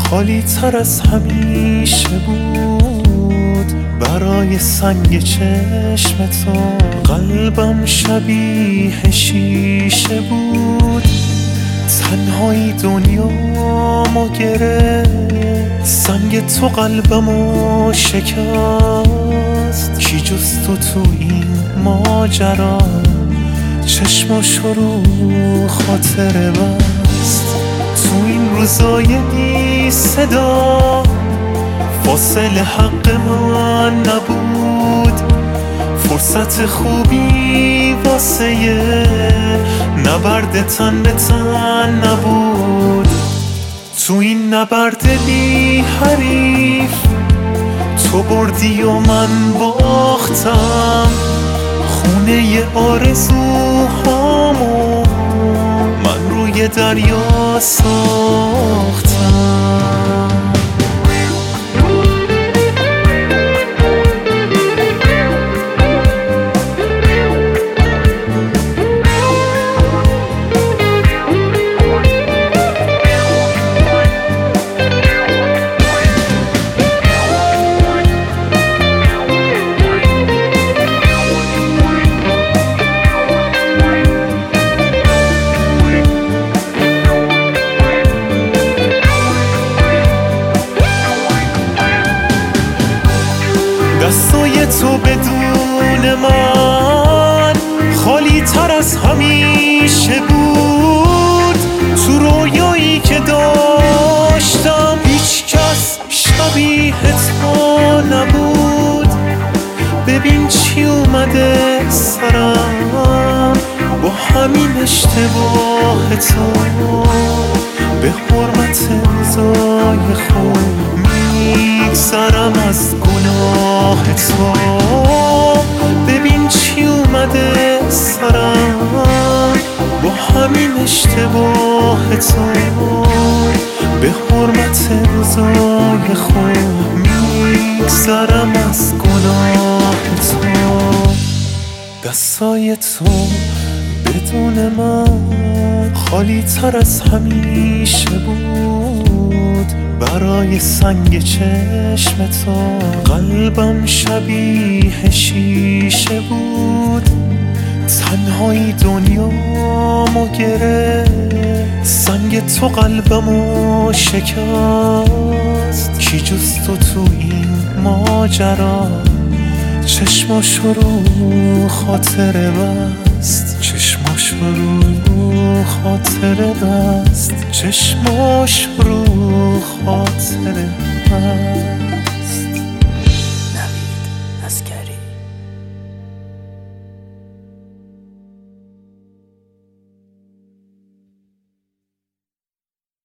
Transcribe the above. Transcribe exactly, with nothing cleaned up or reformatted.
خالی تر از همیشه بود برای سنگ چشم تو. قلبم شبیه شیشه بود، تنهایی دنیامو گرفت. سنگ تو قلبمو شکست، کی جز تو تو این ماجرا چشماشو رو خاطره بست. تو این روزای بی صدا فاصله حق من نبود، فرصت خوبی واسه نبرد تن به تن نبود. تو این نبرد بی حریف تو بردی و من باختم. خونه آرزوهامو من روی دریا ساختم. دستای تو بدون من خالی تر از همیشه بود. تو رویایی که داشتم هیچ کس شبیه تو نبود. ببین چی اومده سرم با همین اشتباه تو. به حرمت روزای خوب میگذرم از گناه تو. ببین چی اومده سرم با همین اشتباه تو. به حرمت روزای خوب میگذرم از گناه تو. دستای تو بدون من خالی تر از همیشه بود برای سنگ چشم تو. قلبم شبیه شیشه بود، تنهایی دنیامو گرفت. سنگ تو قلبمو شکست، کی جز تو تو این ماجرا چشماشو رو خاطره بست. چشماش رو خاطره بست. چشماش رو خاطره بست.